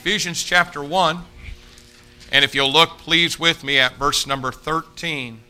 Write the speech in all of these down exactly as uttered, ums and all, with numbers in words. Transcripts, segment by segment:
Ephesians chapter one, and if you'll look please with me at verse number thirteen.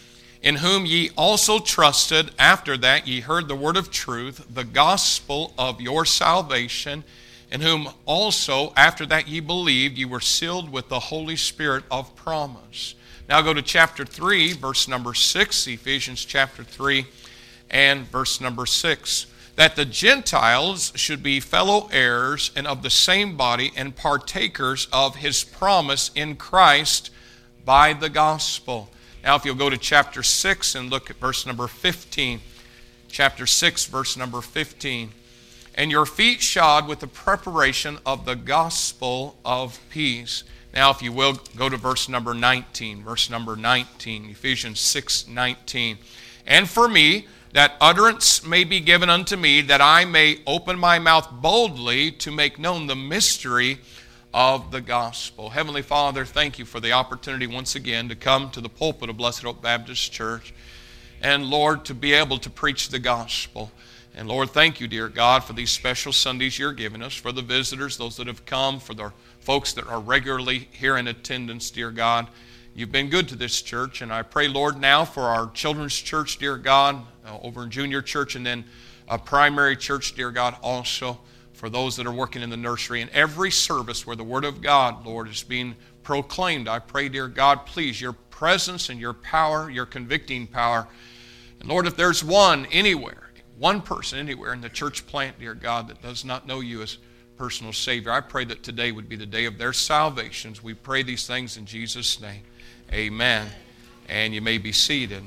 In whom ye also trusted, after that ye heard the word of truth, the gospel of your salvation, in whom also after that ye believed, ye were sealed with the Holy Spirit of promise. Now go to chapter three, verse number six, Ephesians chapter three and verse number six. That the Gentiles should be fellow heirs and of the same body and partakers of his promise in Christ by the gospel. Now if you'll go to chapter six and look at verse number fifteen. Chapter six, verse number fifteen. And your feet shod with the preparation of the gospel of peace. Now if you will, go to verse number nineteen. Verse number nineteen, Ephesians six nineteen. And for me, that utterance may be given unto me, that I may open my mouth boldly to make known the mystery of the gospel. Heavenly Father, thank you for the opportunity once again to come to the pulpit of Blessed Hope Baptist Church. And Lord, to be able to preach the gospel. And Lord, thank you, dear God, for these special Sundays you're giving us, for the visitors, those that have come, for the folks that are regularly here in attendance, dear God. You've been good to this church, and I pray, Lord, now for our children's church, dear God, uh, over in junior church, and then a primary church, dear God, also for those that are working in the nursery. In every service where the Word of God, Lord, is being proclaimed, I pray, dear God, please, your presence and your power, your convicting power. And Lord, if there's one anywhere, one person anywhere in the church plant, dear God, that does not know you as personal Savior, I pray that today would be the day of their salvations. We pray these things in Jesus' name. Amen. And you may be seated.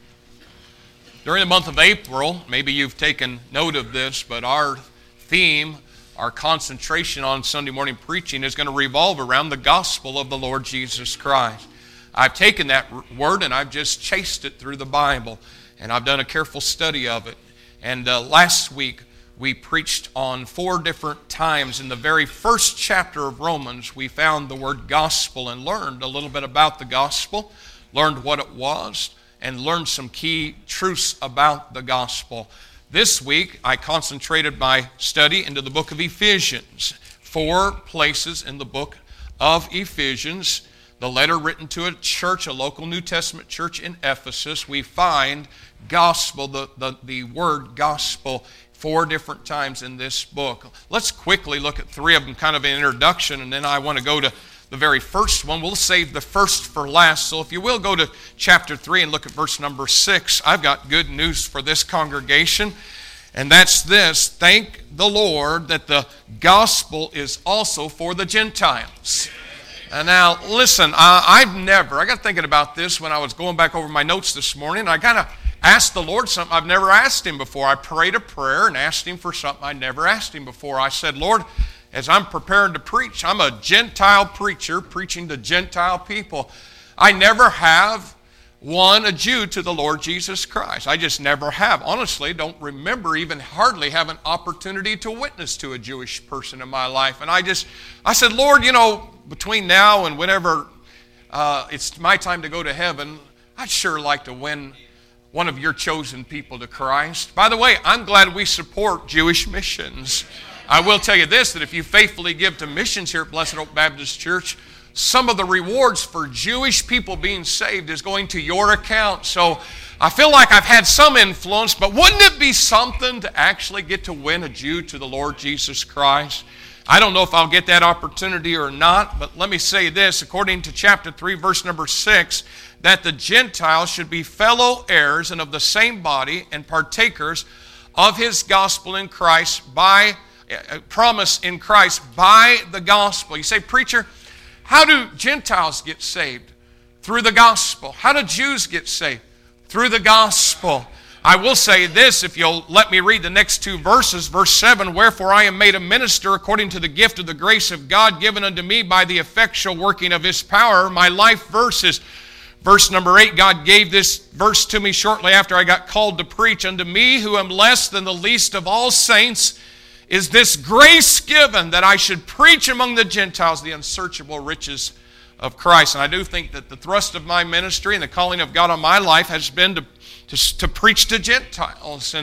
During the month of April, maybe you've taken note of this, but our theme, our concentration on Sunday morning preaching is going to revolve around the gospel of the Lord Jesus Christ. I've taken that word and I've just chased it through the Bible, and I've done a careful study of it. And uh, last week, we preached on four different times. In the very first chapter of Romans, we found the word gospel and learned a little bit about the gospel, learned what it was, and learned some key truths about the gospel. This week, I concentrated my study into the book of Ephesians. Four places in the book of Ephesians, the letter written to a church, a local New Testament church in Ephesus, we find gospel, the, the, the word gospel, four different times in this book. Let's quickly look at three of them, kind of an introduction, and then I want to go to the very first one. We'll save the first for last. So if you will, go to chapter three and look at verse number six. I've got good news for this congregation, and that's this. Thank the Lord that the gospel is also for the Gentiles. And now, listen, uh, I've never, I got thinking about this when I was going back over my notes this morning, and I kind of asked the Lord something I've never asked Him before. I prayed a prayer and asked Him for something I'd never asked Him before. I said, Lord, as I'm preparing to preach, I'm a Gentile preacher preaching to Gentile people. I never have won a Jew to the Lord Jesus Christ. I just never have. Honestly, don't remember even hardly have an opportunity to witness to a Jewish person in my life. And I just, I said, Lord, you know, between now and whenever uh, it's my time to go to heaven, I'd sure like to win one of your chosen people to Christ. By the way, I'm glad we support Jewish missions. I will tell you this, that if you faithfully give to missions here at Blessed Hope Baptist Church, some of the rewards for Jewish people being saved is going to your account. So I feel like I've had some influence, but wouldn't it be something to actually get to win a Jew to the Lord Jesus Christ? I don't know if I'll get that opportunity or not, but let me say this, according to chapter three, verse number six, that the Gentiles should be fellow heirs and of the same body and partakers of his gospel in Christ by, uh, promise in Christ by the gospel. You say, preacher, how do Gentiles get saved? Through the gospel. How do Jews get saved? Through the gospel. I will say this, if you'll let me read the next two verses. Verse seven, wherefore I am made a minister according to the gift of the grace of God given unto me by the effectual working of his power. My life verse is verse number eight. God gave this verse to me shortly after I got called to preach. Unto me, who am less than the least of all saints, is this grace given that I should preach among the Gentiles the unsearchable riches of Christ. And I do think that the thrust of my ministry and the calling of God on my life has been to, to, to preach to Gentiles. And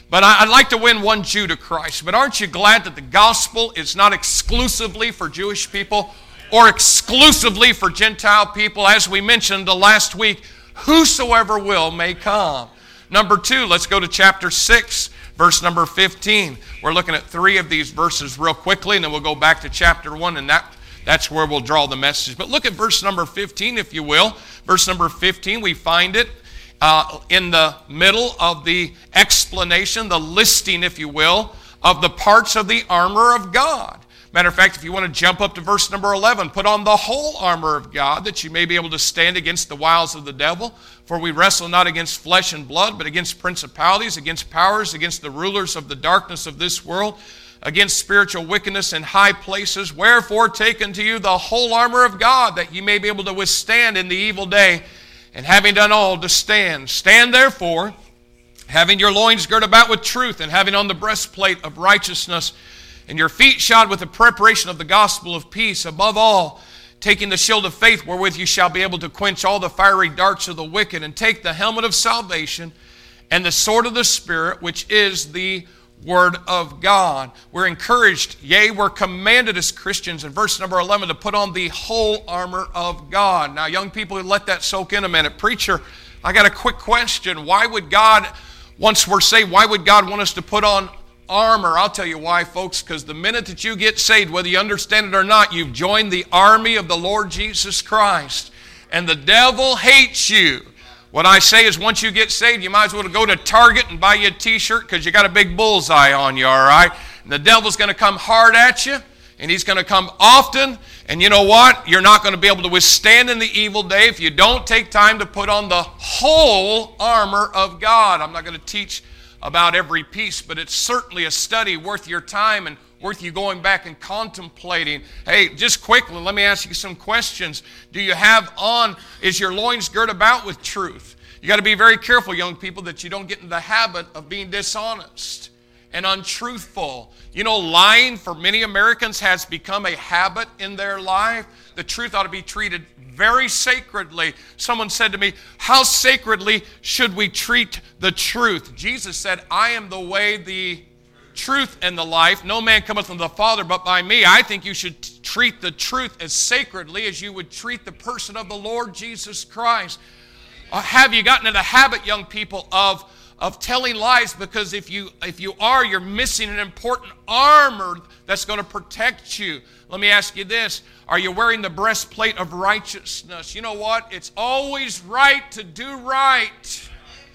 But I, I'd like to win one Jew to Christ. But aren't you glad that the gospel is not exclusively for Jewish people or exclusively for Gentile people? As we mentioned the last week, whosoever will may come. Number two, let's go to chapter six, verse number fifteen. We're looking at three of these verses real quickly, and then we'll go back to chapter one, and that, that's where we'll draw the message. But look at verse number fifteen, if you will. Verse number fifteen, we find it uh, in the middle of the explanation, the listing, if you will, of the parts of the armor of God. Matter of fact, if you want to jump up to verse number eleven, put on the whole armor of God that you may be able to stand against the wiles of the devil. For we wrestle not against flesh and blood, but against principalities, against powers, against the rulers of the darkness of this world, against spiritual wickedness in high places. Wherefore take unto you the whole armor of God, that ye may be able to withstand in the evil day, and having done all, to stand. Stand therefore, having your loins girt about with truth, and having on the breastplate of righteousness, and your feet shod with the preparation of the gospel of peace. Above all, taking the shield of faith, wherewith you shall be able to quench all the fiery darts of the wicked, and take the helmet of salvation and the sword of the Spirit, which is the Word of God. We're encouraged, yea, we're commanded as Christians in verse number eleven to put on the whole armor of God. Now, young people, let that soak in a minute. Preacher, I got a quick question. Why would God, once we're saved, why would God want us to put on armor? I'll tell you why, folks, because the minute that you get saved, whether you understand it or not, you've joined the army of the Lord Jesus Christ. And the devil hates you. What I say is once you get saved, you might as well go to Target and buy you a t-shirt because you got a big bullseye on you, all right? And the devil's going to come hard at you, and he's going to come often. And you know what? You're not going to be able to withstand in the evil day if you don't take time to put on the whole armor of God. I'm not going to teach about every piece, but it's certainly a study worth your time and worth you going back and contemplating. Hey, just quickly, let me ask you some questions. Do you have on, is your loins girt about with truth? You got to be very careful, young people, that you don't get in the habit of being dishonest and untruthful. You know, lying for many Americans has become a habit in their life. The truth ought to be treated very sacredly. Someone said to me, how sacredly should we treat the truth? Jesus said, I am the way, the truth, and the life. No man cometh from the Father but by me. I think you should t- treat the truth as sacredly as you would treat the person of the Lord Jesus Christ. Uh, have you gotten in the habit, young people, of of telling lies? Because if you if you are, you're missing an important armor that's going to protect you. Let me ask you this. Are you wearing the breastplate of righteousness? You know what? It's always right to do right.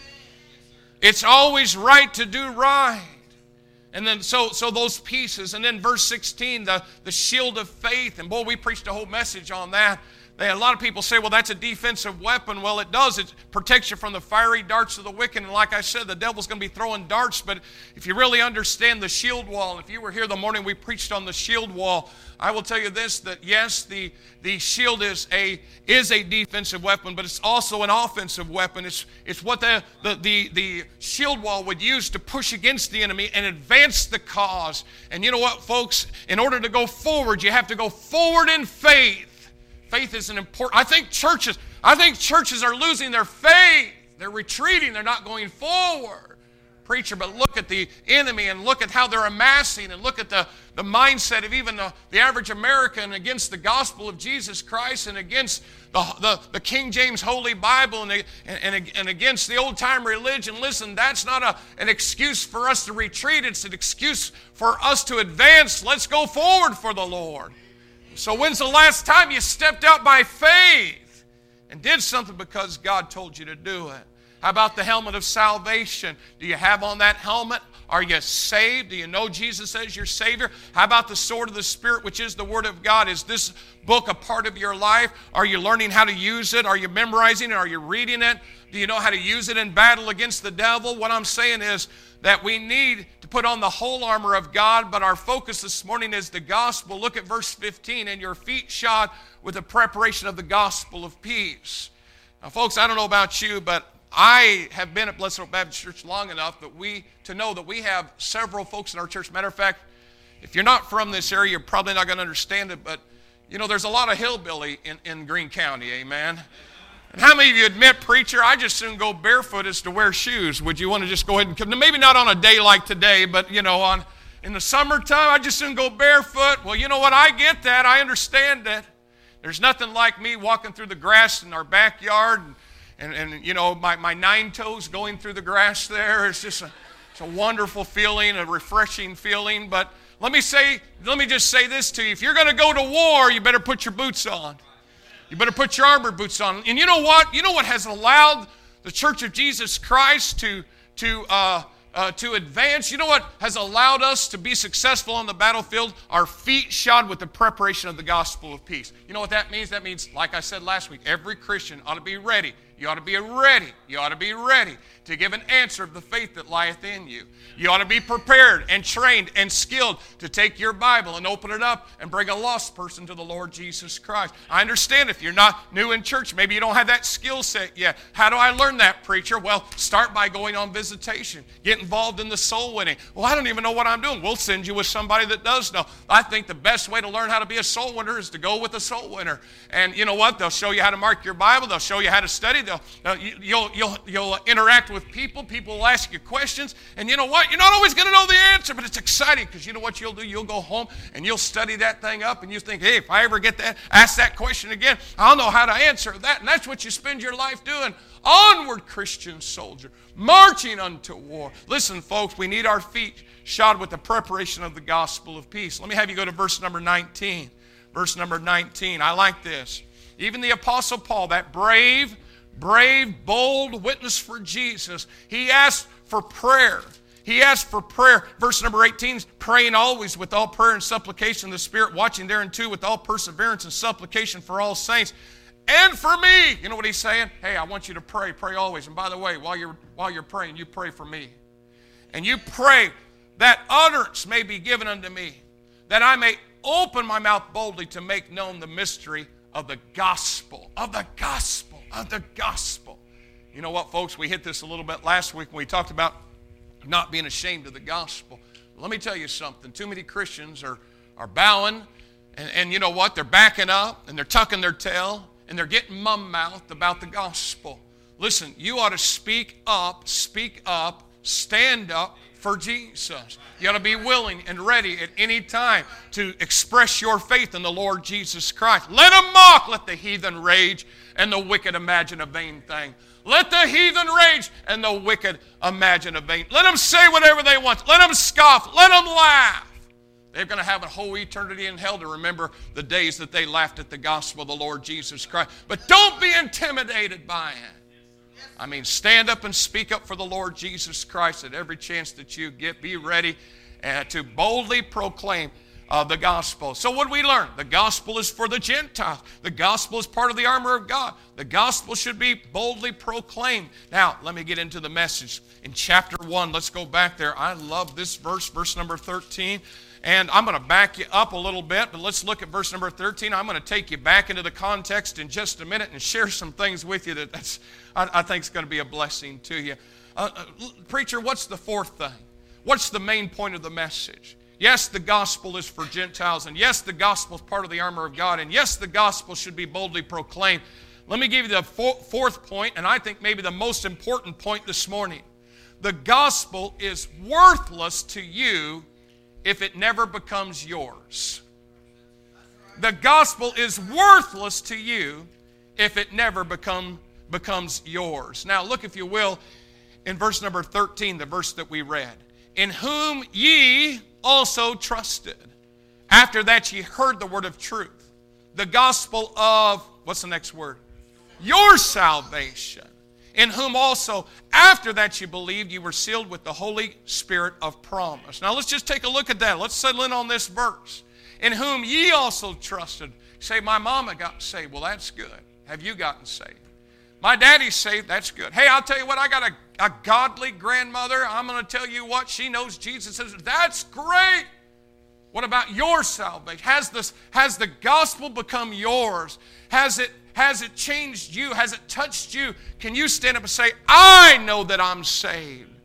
It's always right to do right. And then so so those pieces. And then verse sixteen, the, the shield of faith. And boy, we preached a whole message on that. They, a lot of people say, well, that's a defensive weapon. Well, it does. It protects you from the fiery darts of the wicked. And like I said, the devil's going to be throwing darts. But if you really understand the shield wall, if you were here the morning we preached on the shield wall, I will tell you this, that yes, the, the shield is a is a defensive weapon, but it's also an offensive weapon. It's it's what the, the, the, the shield wall would use to push against the enemy and advance the cause. And you know what, folks? In order to go forward, you have to go forward in faith. Faith is an important, I think churches, I think churches are losing their faith. They're retreating, they're not going forward. Preacher, but look at the enemy and look at how they're amassing and look at the, the mindset of even the, the average American against the gospel of Jesus Christ and against the, the, the King James Holy Bible and, the, and, and against the old-time religion. Listen, that's not a, an excuse for us to retreat. It's an excuse for us to advance. Let's go forward for the Lord. So when's the last time you stepped out by faith and did something because God told you to do it? How about the helmet of salvation? Do you have on that helmet? Are you saved? Do you know Jesus as your Savior? How about the sword of the Spirit, which is the Word of God? Is this book a part of your life? Are you learning how to use it? Are you memorizing it? Are you reading it? Do you know how to use it in battle against the devil? What I'm saying is that we need to put on the whole armor of God, but our focus this morning is the gospel. Look at verse fifteen, and your feet shod with the preparation of the gospel of peace. Now, folks, I don't know about you, but I have been at Blessed Hope Baptist Church long enough that we to know that we have several folks in our church. Matter of fact, if you're not from this area, you're probably not going to understand it, but, you know, there's a lot of hillbilly in, in Greene County, amen? And how many of you admit, preacher, I just soon go barefoot as to wear shoes? Would you want to just go ahead and come? Maybe not on a day like today, but, you know, on in the summertime, I just soon go barefoot. Well, you know what? I get that. I understand that. There's nothing like me walking through the grass in our backyard and, and, and you know, my, my nine toes going through the grass there. It's just a, it's a wonderful feeling, a refreshing feeling. But let me say, let me just say this to you. If you're going to go to war, you better put your boots on. You better put your armor boots on. And you know what? You know what has allowed the Church of Jesus Christ to, to, uh, uh, to advance? You know what has allowed us to be successful on the battlefield? Our feet shod with the preparation of the gospel of peace. You know what that means? That means, like I said last week, every Christian ought to be ready. You ought to be ready. You ought to be ready to give an answer of the faith that lieth in you. You ought to be prepared and trained and skilled to take your Bible and open it up and bring a lost person to the Lord Jesus Christ. I understand if you're not new in church, maybe you don't have that skill set yet. How do I learn that, preacher? Well, start by going on visitation. Get involved in the soul winning. Well, I don't even know what I'm doing. We'll send you with somebody that does know. I think the best way to learn how to be a soul winner is to go with a soul winner. And you know what? They'll show you how to mark your Bible. They'll show you how to study. They'll, uh, you, you'll, you'll, you'll interact with people. People will ask you questions. And you know what? You're not always going to know the answer, but it's exciting because you know what you'll do? You'll go home and you'll study that thing up and you think, hey, if I ever get that, ask that question again, I'll know how to answer that. And that's what you spend your life doing. Onward, Christian soldier, marching unto war. Listen, folks, we need our feet shod with the preparation of the gospel of peace. Let me have you go to verse number nineteen. Verse number nineteen. I like this. Even the Apostle Paul, that brave, brave, bold witness for Jesus, he asked for prayer. He asked for prayer. Verse number eighteen, praying always with all prayer and supplication in the Spirit, watching thereunto with all perseverance and supplication for all saints. And for me. You know what he's saying? Hey, I want you to pray. Pray always. And by the way, while you're, while you're praying, you pray for me. And you pray that utterance may be given unto me, that I may open my mouth boldly to make known the mystery of the gospel, of the gospel, of the gospel. You know what, folks? We hit this a little bit last week when we talked about not being ashamed of the gospel. Let me tell you something. Too many Christians are, are bowing, and, and you know what? They're backing up, and they're tucking their tail, and they're getting mum-mouthed about the gospel. Listen, you ought to speak up, speak up, stand up for Jesus. You ought to be willing and ready at any time to express your faith in the Lord Jesus Christ. Let them mock, let the heathen rage, and the wicked imagine a vain thing. Let the heathen rage and the wicked imagine a vain. Let them say whatever they want. Let them scoff. Let them laugh. They're going to have a whole eternity in hell to remember the days that they laughed at the gospel of the Lord Jesus Christ. But don't be intimidated by it. I mean, stand up and speak up for the Lord Jesus Christ at every chance that you get. Be ready uh, to boldly proclaim uh, the gospel. So what do we learn? The gospel is for the Gentiles. The gospel is part of the armor of God. The gospel should be boldly proclaimed. Now, let me get into the message. In chapter one, let's go back there. I love this verse, verse number thirteen. And I'm going to back you up a little bit, but let's look at verse number thirteen. I'm going to take you back into the context in just a minute and share some things with you that that's, I, I think is going to be a blessing to you. Uh, uh, preacher, what's the fourth thing? What's the main point of the message? Yes, the gospel is for Gentiles, and yes, the gospel is part of the armor of God, and yes, the gospel should be boldly proclaimed. Let me give you the fourth point, and I think maybe the most important point this morning. The gospel is worthless to you if it never becomes yours. The gospel is worthless to you if it never become, becomes yours. Now look, if you will, in verse number thirteen, the verse that we read. In whom ye also trusted. After that ye heard the word of truth. The gospel of, what's the next word? Your salvation. In whom also, after that you believed, you were sealed with the Holy Spirit of promise. Now let's just take a look at that. Let's settle in on this verse. In whom ye also trusted. Say, my mama got saved. Well, that's good. Have you gotten saved? My daddy's saved. That's good. Hey, I'll tell you what, I got a, a godly grandmother. I'm going to tell you what, she knows Jesus. That's great. What about your salvation? Has this, has the gospel become yours? Has it Has it changed you? Has it touched you? Can you stand up and say, I know that I'm saved?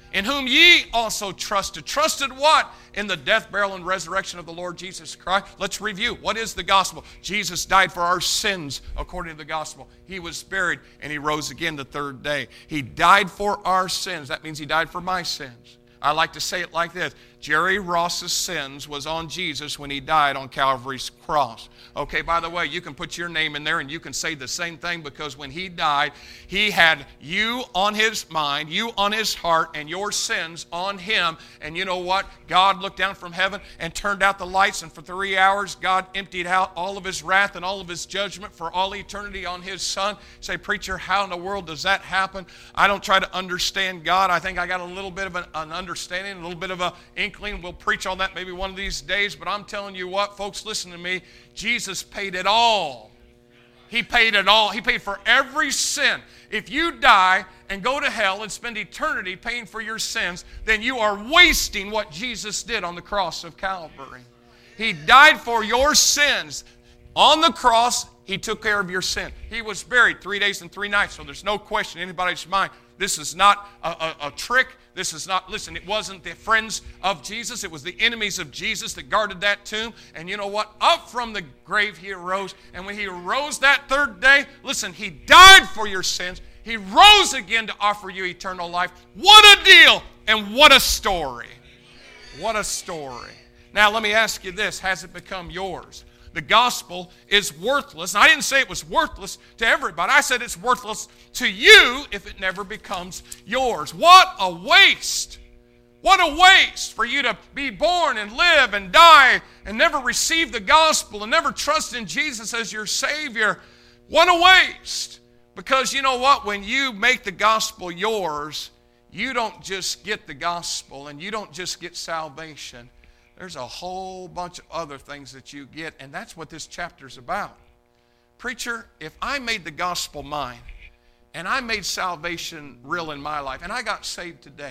in whom ye also trusted. Trusted what? In the death, burial, and resurrection of the Lord Jesus Christ. Let's review. What is the gospel? Jesus died for our sins according to the gospel. He was buried and he rose again the third day. He died for our sins. That means he died for my sins. I like to say it like this. Jerry Ross's sins was on Jesus when he died on Calvary's cross. Okay, by the way, you can put your name in there and you can say the same thing, because when he died, he had you on his mind, you on his heart, and your sins on him. And you know what? God looked down from heaven and turned out the lights, and for three hours, God emptied out all of his wrath and all of his judgment for all eternity on his son. Say, preacher, how in the world does that happen? I don't try to understand God. I think I got a little bit of an, an understanding, a little bit of an inkling. We'll preach on that maybe one of these days, but I'm telling you what, folks, listen to me. Jesus paid it all. He paid it all. He paid for every sin. If you die and go to hell and spend eternity paying for your sins, then you are wasting what Jesus did on the cross of Calvary. He died for your sins. On the cross, he took care of your sin. He was buried three days and three nights, so there's no question in anybody's mind. This is not a, a, a trick. This is not, listen, it wasn't the friends of Jesus. It was the enemies of Jesus that guarded that tomb. And you know what? Up from the grave he arose. And when he arose that third day, listen, he died for your sins. He rose again to offer you eternal life. What a deal and what a story. What a story. Now let me ask you this. Has it become yours? The gospel is worthless. And I didn't say it was worthless to everybody. I said it's worthless to you if it never becomes yours. What a waste. What a waste for you to be born and live and die and never receive the gospel and never trust in Jesus as your Savior. What a waste. Because you know what? When you make the gospel yours, you don't just get the gospel and you don't just get salvation. There's a whole bunch of other things that you get, and that's what this chapter is about. Preacher, if I made the gospel mine, and I made salvation real in my life, and I got saved today,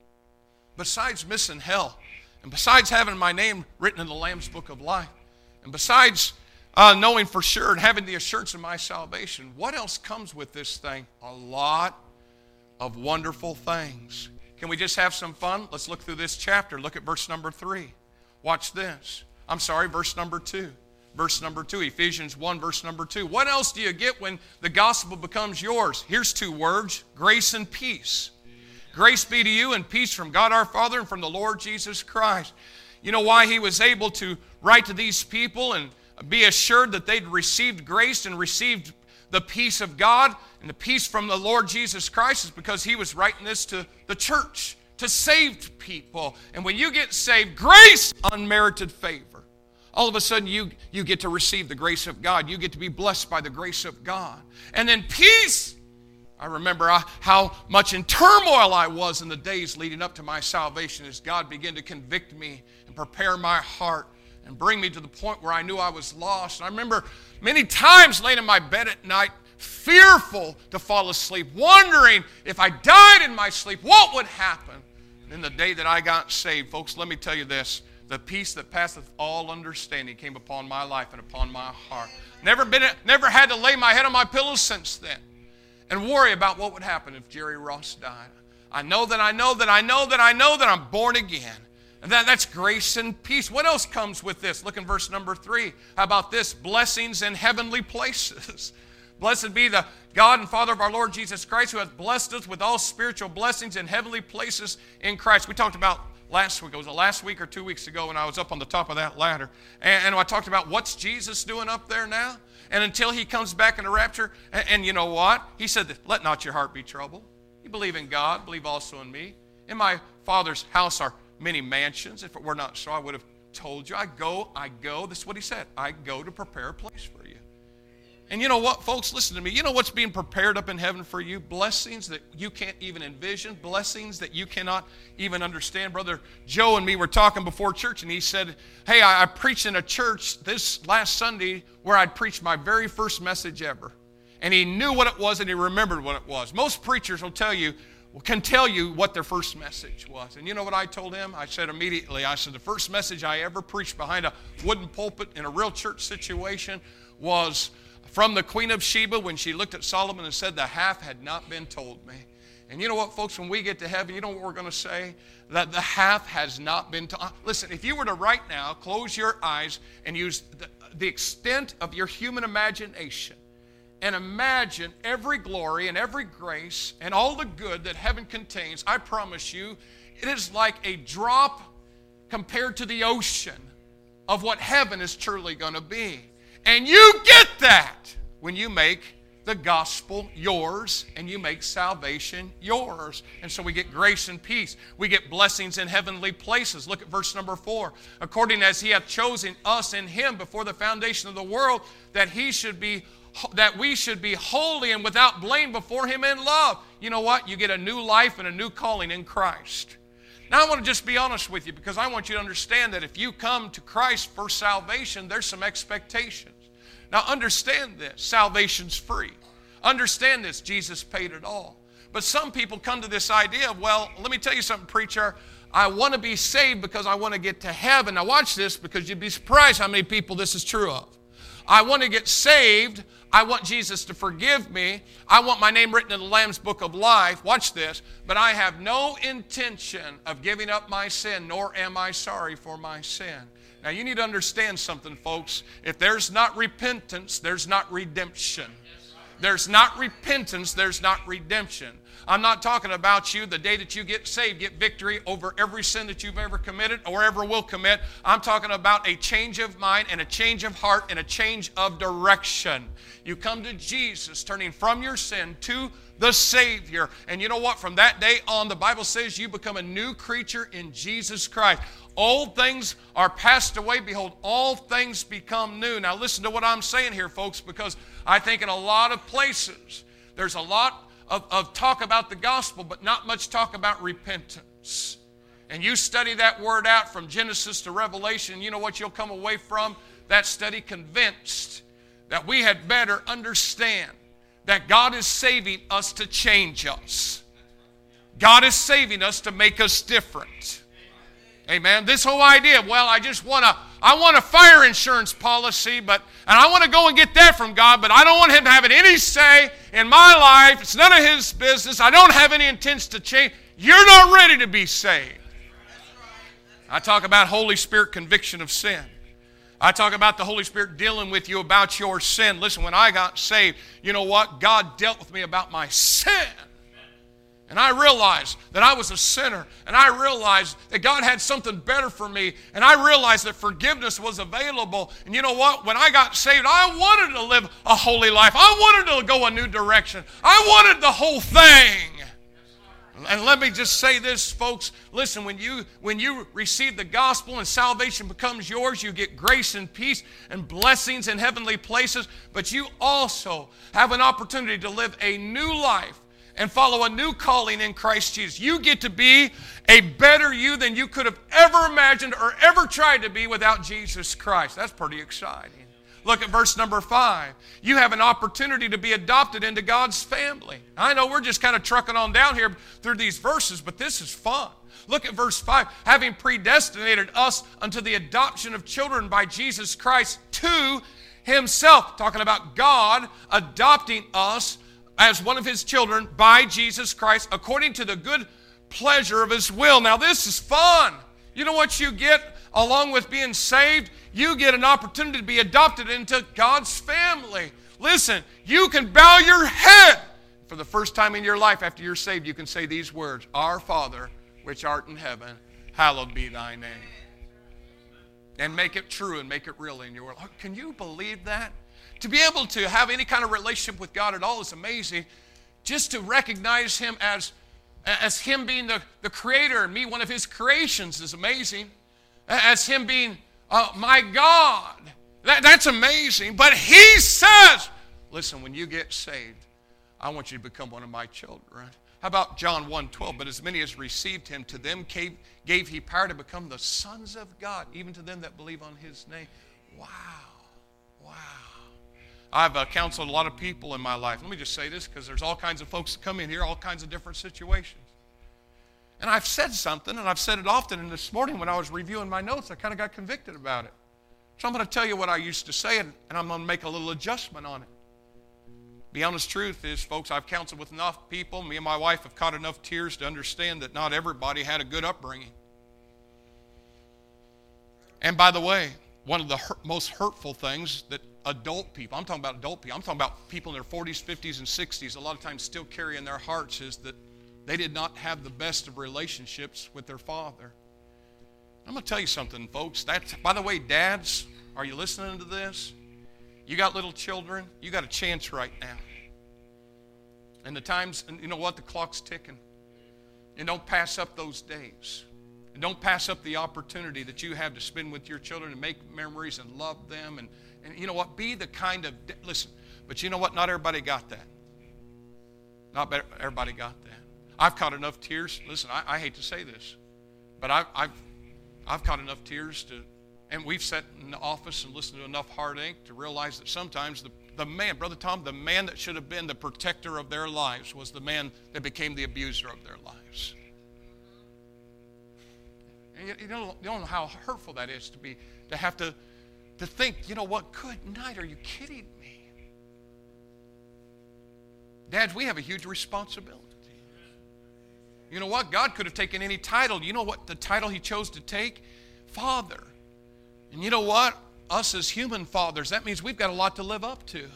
besides missing hell, and besides having my name written in the Lamb's Book of Life, and besides uh, knowing for sure and having the assurance of my salvation, what else comes with this thing? A lot of wonderful things. Can we just have some fun? Let's look through this chapter. Look at verse number three. Watch this. I'm sorry, verse number two. Verse number two, Ephesians one, verse number two. What else do you get when the gospel becomes yours? Here's two words, grace and peace. Grace be to you and peace from God our Father and from the Lord Jesus Christ. You know why he was able to write to these people and be assured that they'd received grace and received the peace of God and the peace from the Lord Jesus Christ is because he was writing this to the church, to saved people. And when you get saved, grace, unmerited favor. All of a sudden you, you get to receive the grace of God. You get to be blessed by the grace of God. And then peace. I remember I, how much in turmoil I was in the days leading up to my salvation as God began to convict me and prepare my heart and bring me to the point where I knew I was lost. And I remember many times laying in my bed at night, fearful to fall asleep, wondering if I died in my sleep, what would happen? And in the day that I got saved, folks, let me tell you this. The peace that passeth all understanding came upon my life and upon my heart. Never been, never had to lay my head on my pillow since then and worry about what would happen if Jerry Ross died. I know that I know that I know that I know that I'm born again. And that, that's grace and peace. What else comes with this? Look in verse number three. How about this? Blessings in heavenly places. Blessed be the God and Father of our Lord Jesus Christ, who hath blessed us with all spiritual blessings in heavenly places in Christ. We talked about last week, it was the last week or two weeks ago when I was up on the top of that ladder. And, and I talked about what's Jesus doing up there now? And until he comes back in the rapture, and, and you know what? He said, let not your heart be troubled. You believe in God, believe also in me. In my Father's house are many mansions. If it were not so, I would have told you. I go, I go. This is what he said. I go to prepare a place for you. And you know what, folks, listen to me. You know what's being prepared up in heaven for you? Blessings that you can't even envision. Blessings that you cannot even understand. Brother Joe and me were talking before church, and he said, hey, I, I preached in a church this last Sunday where I'd preached my very first message ever. And he knew what it was, and he remembered what it was. Most preachers will tell you, can tell you what their first message was. And you know what I told him? I said immediately, I said, the first message I ever preached behind a wooden pulpit in a real church situation was from the Queen of Sheba when she looked at Solomon and said, the half had not been told me. And you know what, folks, when we get to heaven, you know what we're going to say? That the half has not been told. Listen, if you were to right now close your eyes and use the, the extent of your human imagination and imagine every glory and every grace and all the good that heaven contains, I promise you, it is like a drop compared to the ocean of what heaven is truly going to be. And you get that when you make the gospel yours and you make salvation yours. And so we get grace and peace. We get blessings in heavenly places. Look at verse number four. According as he hath chosen us in him before the foundation of the world, that he should be that we should be holy and without blame before him in love. You know what? You get a new life and a new calling in Christ. Now I want to just be honest with you, because I want you to understand that if you come to Christ for salvation, there's some expectations. Now understand this, salvation's free. Understand this, Jesus paid it all. But some people come to this idea of, well, let me tell you something, preacher. I want to be saved because I want to get to heaven. Now watch this, because you'd be surprised how many people this is true of. I want to get saved. I want Jesus to forgive me. I want my name written in the Lamb's Book of Life. Watch this. But I have no intention of giving up my sin, nor am I sorry for my sin. Now you need to understand something, folks. If there's not repentance, there's not redemption. There's not repentance, there's not redemption. I'm not talking about you the day that you get saved, get victory over every sin that you've ever committed or ever will commit. I'm talking about a change of mind and a change of heart and a change of direction. You come to Jesus, turning from your sin to the Savior. And you know what? From that day on, the Bible says you become a new creature in Jesus Christ. Old things are passed away. Behold, all things become new. Now listen to what I'm saying here, folks, because I think in a lot of places there's a lot of, of talk about the gospel, but not much talk about repentance. And you study that word out from Genesis to Revelation, you know what you'll come away from that study convinced that we had better understand that God is saving us to change us. God is saving us to make us different. Amen. This whole idea of, well, I just want to, I want a fire insurance policy, but, and I want to go and get that from God, but I don't want Him having any say in my life. It's none of His business. I don't have any intents to change. You're not ready to be saved. I talk about Holy Spirit conviction of sin. I talk about the Holy Spirit dealing with you about your sin. Listen, when I got saved, you know what? God dealt with me about my sin. And I realized that I was a sinner. And I realized that God had something better for me. And I realized that forgiveness was available. And you know what? When I got saved, I wanted to live a holy life. I wanted to go a new direction. I wanted the whole thing. And let me just say this, folks. Listen, when you when you receive the gospel and salvation becomes yours, you get grace and peace and blessings in heavenly places. But you also have an opportunity to live a new life and follow a new calling in Christ Jesus. You get to be a better you than you could have ever imagined or ever tried to be without Jesus Christ. That's pretty exciting. Look at verse number five. You have an opportunity to be adopted into God's family. I know we're just kind of trucking on down here through these verses, but this is fun. Look at verse five. Having predestinated us unto the adoption of children by Jesus Christ to Himself. Talking about God adopting us as one of His children by Jesus Christ according to the good pleasure of His will. Now this is fun. You know what you get along with being saved? You get an opportunity to be adopted into God's family. Listen, you can bow your head. For the first time in your life after you're saved, you can say these words, Our Father, which art in heaven, hallowed be thy name. And make it true and make it real in your world. Can you believe that? To be able to have any kind of relationship with God at all is amazing. Just to recognize Him as, as Him being the, the Creator and me one of His creations is amazing. As Him being uh, my God. That, that's amazing. But He says, listen, when you get saved, I want you to become one of my children. How about John one twelve? But as many as received Him, to them gave, gave He power to become the sons of God, even to them that believe on His name. Wow. Wow. I've uh, counseled a lot of people in my life. Let me just say this, because there's all kinds of folks that come in here, all kinds of different situations. And I've said something, and I've said it often, and this morning when I was reviewing my notes, I kind of got convicted about it. So I'm going to tell you what I used to say, and, and I'm going to make a little adjustment on it. The honest truth is, folks, I've counseled with enough people. Me and my wife have caught enough tears to understand that not everybody had a good upbringing. And by the way, one of the hurt, most hurtful things that adult people, I'm talking about adult people, I'm talking about people in their forties, fifties, and sixties, a lot of times still carry in their hearts, is that they did not have the best of relationships with their father. I'm going to tell you something, folks. That's, by the way, dads, are you listening to this? You got little children, you got a chance right now. And the times, and you know what, the clock's ticking. And don't pass up those days. And don't pass up the opportunity that you have to spend with your children and make memories and love them. And, and you know what, be the kind of, listen, but you know what, not everybody got that. Not everybody got that. I've caught enough tears. Listen, I, I hate to say this, but I've, I've, I've caught enough tears to, and we've sat in the office and listened to enough heartache to realize that sometimes the, the man, Brother Tom, the man that should have been the protector of their lives was the man that became the abuser of their lives. And you, you, don't, you don't know how hurtful that is to be, to have to, to think, you know what, good night, are you kidding me? Dads, we have a huge responsibility. You know what? God could have taken any title. You know what the title he chose to take? Father. And you know what? Us as human fathers, that means we've got a lot to live up to.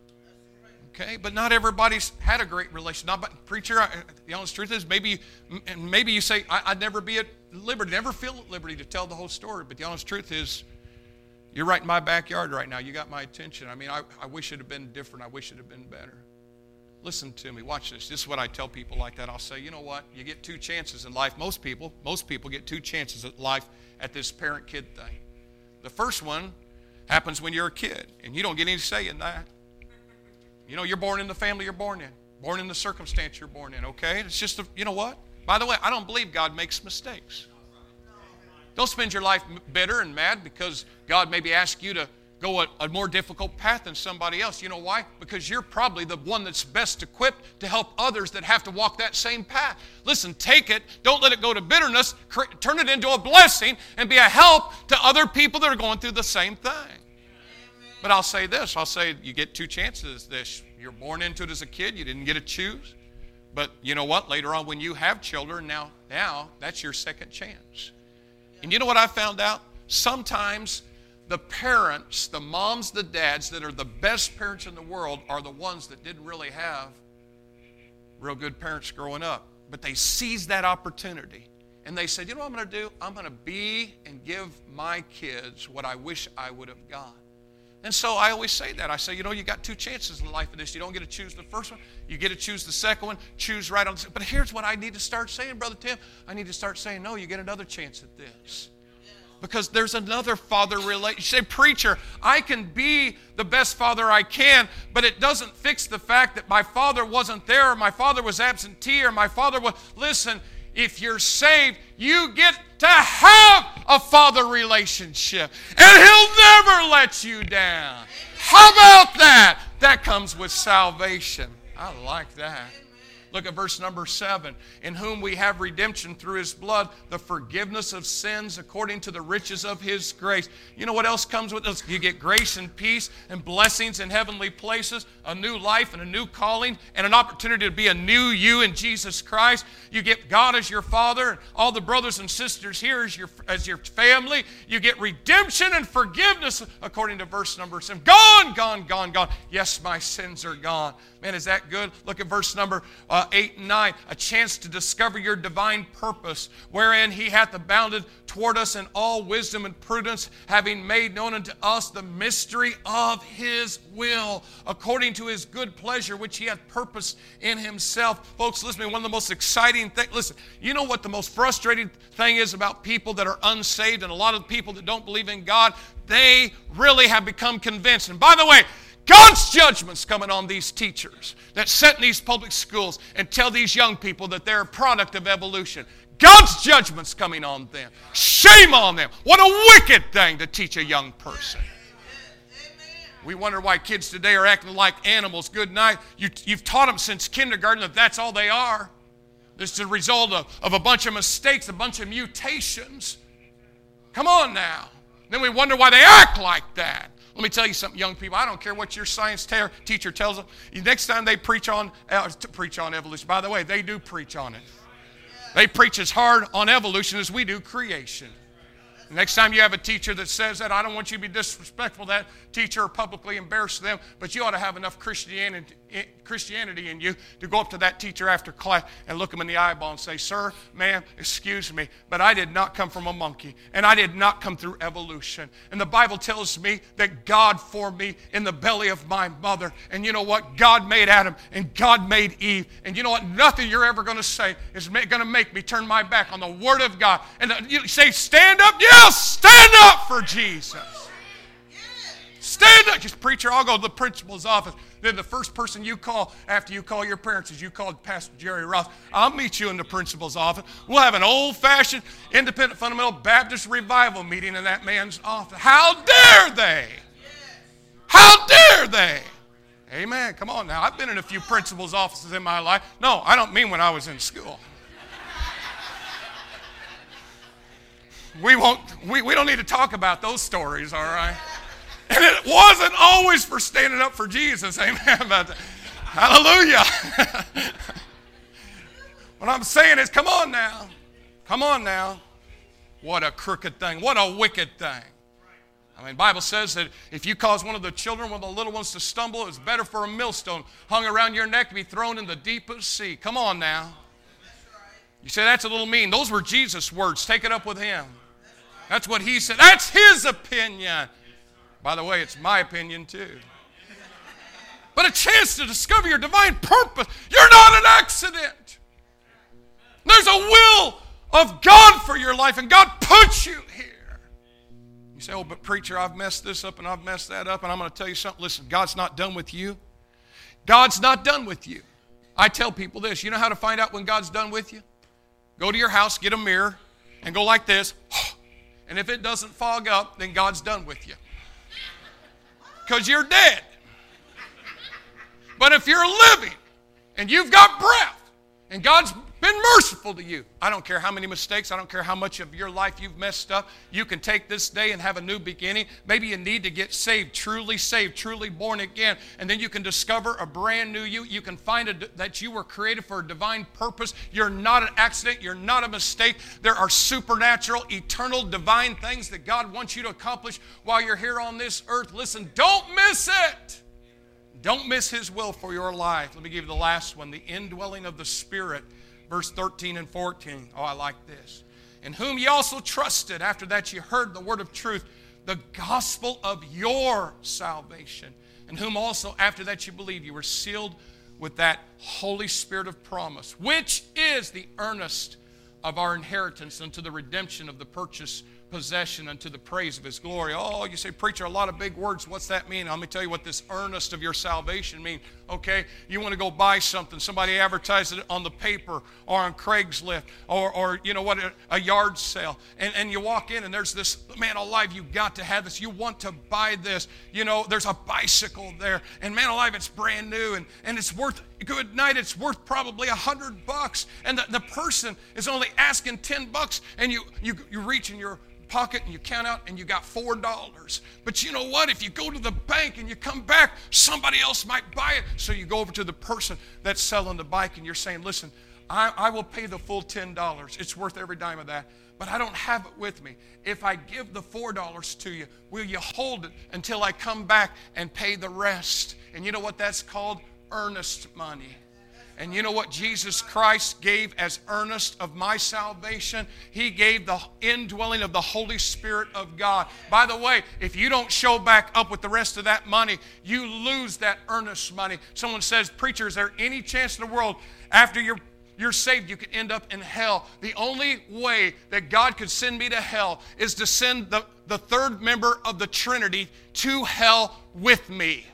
Okay? But not everybody's had a great relationship. Not, but preacher, I, the honest truth is, maybe, and maybe you say, I, I'd never be at liberty, never feel at liberty to tell the whole story. But the honest truth is, you're right in my backyard right now. You got my attention. I mean, I, I wish it had been different. I wish it had been better. Listen to me. Watch this. This is what I tell people like that. I'll say, you know what? You get two chances in life. Most people, most people get two chances at life at this parent-kid thing. The first one happens when you're a kid, and you don't get any say in that. You know, you're born in the family you're born in, born in the circumstance you're born in, okay? It's just, a, you know what? By the way, I don't believe God makes mistakes. Don't spend your life bitter and mad because God maybe asked you to go a, a more difficult path than somebody else. You know why? Because you're probably the one that's best equipped to help others that have to walk that same path. Listen, take it. Don't let it go to bitterness. Turn it into a blessing and be a help to other people that are going through the same thing. Amen. But I'll say this. I'll say you get two chances. This You're born into it as a kid. You didn't get to choose. But you know what? Later on when you have children, now, now that's your second chance. And you know what I found out? Sometimes the parents, the moms, the dads that are the best parents in the world are the ones that didn't really have real good parents growing up. But they seized that opportunity. And they said, you know what I'm going to do? I'm going to be and give my kids what I wish I would have got. And so I always say that. I say, you know, you got two chances in life of this. You don't get to choose the first one. You get to choose the second one. Choose right on. But here's what I need to start saying, Brother Tim. I need to start saying, no, you get another chance at this. Because there's another father relation. You say, preacher, I can be the best father I can, but it doesn't fix the fact that my father wasn't there, or my father was absentee, or my father was... Listen, if you're saved, you get to have a father relationship, and he'll never let you down. How about that? That comes with salvation. I like that. Look at verse number seven. In whom we have redemption through his blood, the forgiveness of sins according to the riches of his grace. You know what else comes with this? You get grace and peace and blessings in heavenly places, a new life and a new calling, and an opportunity to be a new you in Jesus Christ. You get God as your father, and all the brothers and sisters here as your, as your family. You get redemption and forgiveness according to verse number seven. Gone, gone, gone, gone. Yes, my sins are gone. Man, is that good? Look at verse number uh, eight and nine. A chance to discover your divine purpose, wherein he hath abounded toward us in all wisdom and prudence, having made known unto us the mystery of his will, according to his good pleasure, which he hath purposed in himself. Folks, listen to me. One of the most exciting things, listen, you know what the most frustrating thing is about people that are unsaved, and a lot of people that don't believe in God? They really have become convinced. And by the way, God's judgment's coming on these teachers that sit in these public schools and tell these young people that they're a product of evolution. God's judgment's coming on them. Shame on them. What a wicked thing to teach a young person. We wonder why kids today are acting like animals. Good night. You, you've taught them since kindergarten that that's all they are. This is the result of, of a bunch of mistakes, a bunch of mutations. Come on now. Then we wonder why they act like that. Let me tell you something, young people. I don't care what your science te- teacher tells them. Next time they preach on, uh, to preach on evolution, by the way, they do preach on it. They preach as hard on evolution as we do creation. Next time you have a teacher that says that, I don't want you to be disrespectful to that teacher or publicly embarrass them, but you ought to have enough Christianity, Christianity in you to go up to that teacher after class and look him in the eyeball and say, sir, ma'am, excuse me, but I did not come from a monkey, and I did not come through evolution. And the Bible tells me that God formed me in the belly of my mother. And you know what? God made Adam, and God made Eve. And you know what? Nothing you're ever going to say is going to make me turn my back on the Word of God. And you say, stand up? Yes, stand up for Jesus. Stand up. Just preacher, I'll go to the principal's office. Then the first person you call after you call your parents is you call Pastor Jerry Ross. I'll meet you in the principal's office. We'll have an old-fashioned independent fundamental Baptist revival meeting in that man's office. How dare they? How dare they? Amen. Come on now. I've been in a few principal's offices in my life. No, I don't mean when I was in school. We won't. We, we don't need to talk about those stories, all right? And it wasn't always for standing up for Jesus. Amen. But, hallelujah. What I'm saying is, come on now. Come on now. What a crooked thing. What a wicked thing. I mean, the Bible says that if you cause one of the children, one of the little ones to stumble, it's better for a millstone hung around your neck to be thrown in the deepest sea. Come on now. You say, that's a little mean. Those were Jesus' words. Take it up with him. That's what he said. That's his opinion. By the way, it's my opinion too. But a chance to discover your divine purpose. You're not an accident. There's a will of God for your life, and God put you here. You say, oh, but preacher, I've messed this up and I've messed that up, and I'm going to tell you something. Listen, God's not done with you. God's not done with you. I tell people this. You know how to find out when God's done with you? Go to your house, get a mirror, and go like this. And if it doesn't fog up, then God's done with you. Because you're dead. But if you're living and you've got breath and God's been merciful to you, I don't care how many mistakes, I don't care how much of your life you've messed up, you can take this day and have a new beginning. Maybe you need to get saved, truly saved, truly born again, and then you can discover a brand new you. You can find a, that you were created for a divine purpose. You're not an accident. You're not a mistake. There are supernatural, eternal, divine things that God wants you to accomplish while you're here on this earth. Listen, don't miss it. Don't miss his will for your life. Let me give you the last one, the indwelling of the Spirit. Verse thirteen and fourteen. Oh, I like this. In whom ye also trusted, after that ye heard the word of truth, the gospel of your salvation. In whom also, after that ye believed, you were sealed with that Holy Spirit of promise, which is the earnest of our inheritance unto the redemption of the purchased possession unto the praise of his glory. Oh, you say, preacher, a lot of big words. What's that mean? Let me tell you what this earnest of your salvation means. Okay, you want to go buy something. Somebody advertised it on the paper or on Craigslist or, or you know what, a, a yard sale. And, and you walk in and there's this, man alive, you got to have this. You want to buy this. You know, there's a bicycle there. And man alive, it's brand new. And, and it's worth, good night, it's worth probably a hundred bucks. And the, the person is only asking ten bucks. And you, you, you reach in your pocket and you count out and you got four dollars. But you know what? If you go to the bank and you come back, somebody else might buy it. So you go over to the person that's selling the bike and you're saying, listen, I, I will pay the full ten dollars. It's worth every dime of that. But I don't have it with me. If I give the four dollars to you, will you hold it until I come back and pay the rest? And you know what that's called? Earnest money. And you know what Jesus Christ gave as earnest of my salvation? He gave the indwelling of the Holy Spirit of God. By the way, if you don't show back up with the rest of that money, you lose that earnest money. Someone says, preacher, is there any chance in the world after you're you're saved, you could end up in hell? The only way that God could send me to hell is to send the, the third member of the Trinity to hell with me.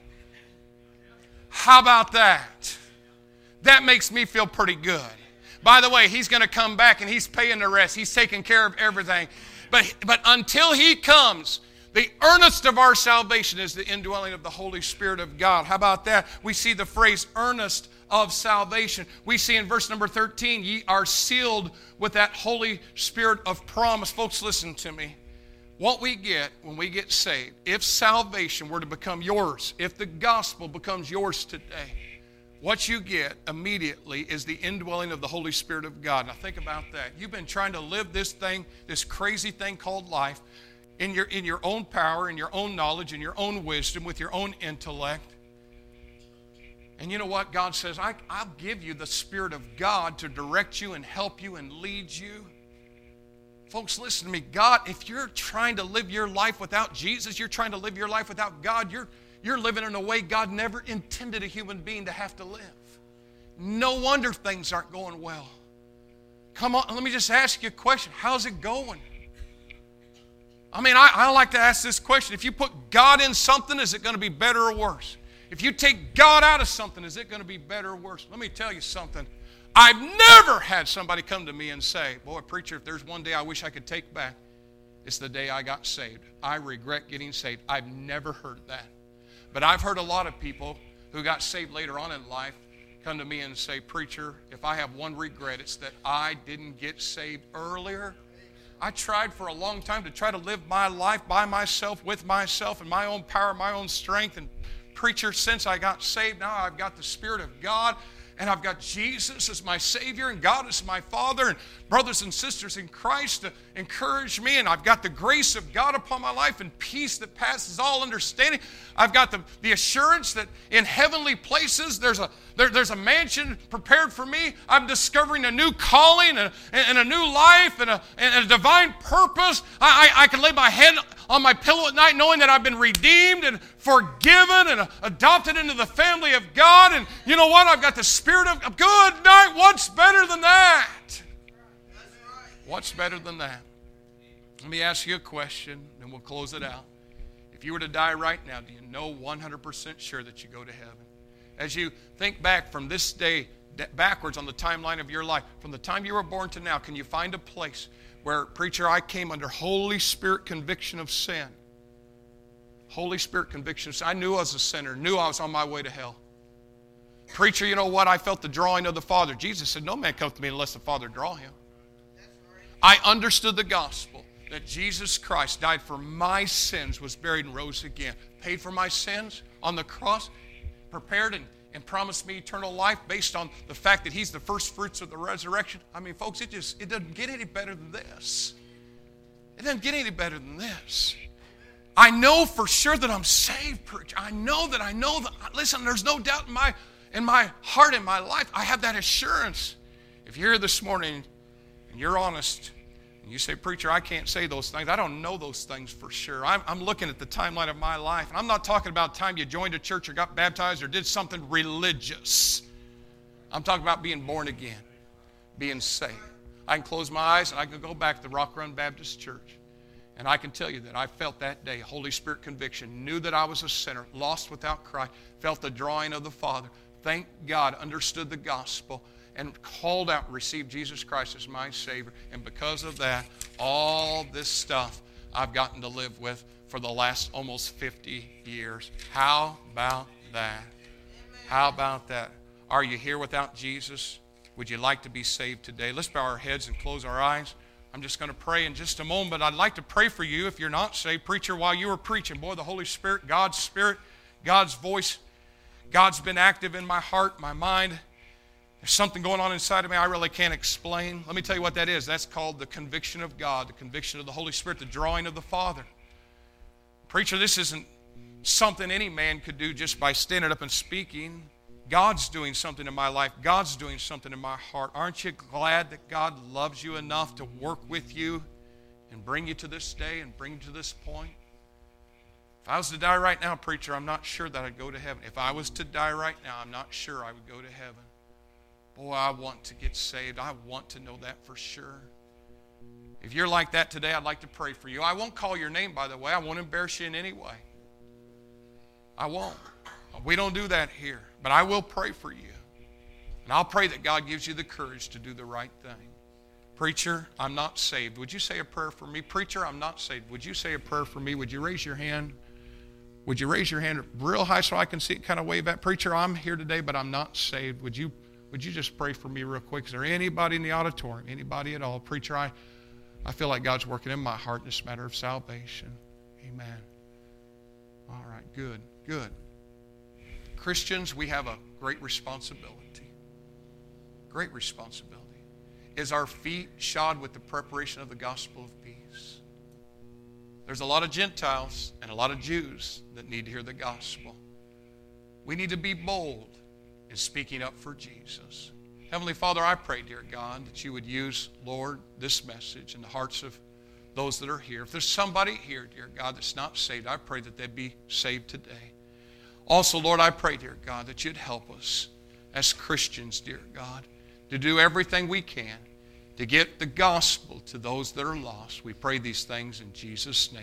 How about that? That makes me feel pretty good. By the way, he's going to come back and he's paying the rest. He's taking care of everything. But, but until he comes, the earnest of our salvation is the indwelling of the Holy Spirit of God. How about that? We see the phrase earnest of salvation. We see in verse number thirteen, ye are sealed with that Holy Spirit of promise. Folks, listen to me. what we get when we get saved, if salvation were to become yours, if the gospel becomes yours today, what you get immediately is the indwelling of the Holy Spirit of God. Now think about that. You've been trying to live this thing, this crazy thing called life, in your, in your own power, in your own knowledge, in your own wisdom, with your own intellect. And you know what? God says, I, I'll give you the Spirit of God to direct you and help you and lead you. Folks, listen to me. God, if you're trying to live your life without Jesus, you're trying to live your life without God, you're, you're living in a way God never intended a human being to have to live. No wonder things aren't going well. Come on, let me just ask you a question. How's it going? I mean, I, I like to ask this question. If you put God in something, is it going to be better or worse? If you take God out of something, is it going to be better or worse? Let me tell you something. I've never had somebody come to me and say, boy, preacher, if there's one day I wish I could take back, it's the day I got saved. I regret getting saved. I've never heard that. But I've heard a lot of people who got saved later on in life come to me and say, preacher, if I have one regret, it's that I didn't get saved earlier. I tried for a long time to try to live my life by myself, with myself, and my own power, my own strength. And preacher, since I got saved, now I've got the Spirit of God, and I've got Jesus as my Savior, and God as my Father, and brothers and sisters in Christ to encourage me, and I've got the grace of God upon my life and peace that passes all understanding. I've got the, the assurance that in heavenly places there's a there, there's a mansion prepared for me. I'm discovering a new calling and, and a new life and a, and a divine purpose. I, I, I can lay my head on my pillow at night knowing that I've been redeemed and forgiven and adopted into the family of God. And you know what? I've got the Spirit of God. Good night. What's better than that? What's better than that? Let me ask you a question, and we'll close it out. If you were to die right now, do you know one hundred percent sure that you go to heaven? As you think back from this day backwards on the timeline of your life, from the time you were born to now, can you find a place where, preacher, I came under Holy Spirit conviction of sin? Holy Spirit conviction of sin. I knew I was a sinner, knew I was on my way to hell. Preacher, you know what? I felt the drawing of the Father. Jesus said, no man comes to me unless the Father draw him. I understood the gospel, that Jesus Christ died for my sins, was buried and rose again, paid for my sins on the cross, prepared and, and promised me eternal life based on the fact that he's the first fruits of the resurrection. I mean, folks, it just it doesn't get any better than this. It doesn't get any better than this. I know for sure that I'm saved, preacher. I know that I know that. Listen, there's no doubt in my in my heart, in my life. I have that assurance. If you're here this morning and you're honest, and you say, preacher, I can't say those things. I don't know those things for sure. I'm, I'm looking at the timeline of my life. And I'm not talking about time you joined a church or got baptized or did something religious. I'm talking about being born again, being saved. I can close my eyes and I can go back to the Rock Run Baptist Church. And I can tell you that I felt that day Holy Spirit conviction, knew that I was a sinner, lost without Christ, felt the drawing of the Father. Thank God, understood the gospel, and called out and received Jesus Christ as my Savior. And because of that, all this stuff I've gotten to live with for the last almost fifty years. How about that? How about that? Are you here without Jesus? Would you like to be saved today? Let's bow our heads and close our eyes. I'm just going to pray in just a moment, but I'd like to pray for you if you're not saved. Preacher, while you were preaching, boy, the Holy Spirit, God's Spirit, God's voice, God's been active in my heart, my mind. There's something going on inside of me I really can't explain. Let me tell you what that is. That's called the conviction of God, the conviction of the Holy Spirit, the drawing of the Father. Preacher, this isn't something any man could do just by standing up and speaking. God's doing something in my life. God's doing something in my heart. Aren't you glad that God loves you enough to work with you and bring you to this day and bring you to this point? If I was to die right now, preacher, I'm not sure that I'd go to heaven. If I was to die right now, I'm not sure I would go to heaven. Boy, I want to get saved. I want to know that for sure. If you're like that today, I'd like to pray for you. I won't call your name, by the way. I won't embarrass you in any way. I won't. We don't do that here. But I will pray for you. And I'll pray that God gives you the courage to do the right thing. Preacher, I'm not saved. Would you say a prayer for me? Preacher, I'm not saved. Would you say a prayer for me? Would you raise your hand? Would you raise your hand real high so I can see it, kind of wave at? Preacher, I'm here today, but I'm not saved. Would you Would you just pray for me real quick? Is there anybody in the auditorium, anybody at all? Preacher, I, I feel like God's working in my heart in this matter of salvation. Amen. All right, good, good. Christians, we have a great responsibility. Great responsibility. Is our feet shod with the preparation of the gospel of peace? There's a lot of Gentiles and a lot of Jews that need to hear the gospel. We need to be bold in speaking up for Jesus. Heavenly Father, I pray, dear God, that you would use, Lord, this message in the hearts of those that are here. If there's somebody here, dear God, that's not saved, I pray that they'd be saved today. Also, Lord, I pray, dear God, that you'd help us as Christians, dear God, to do everything we can to get the gospel to those that are lost. We pray these things in Jesus' name.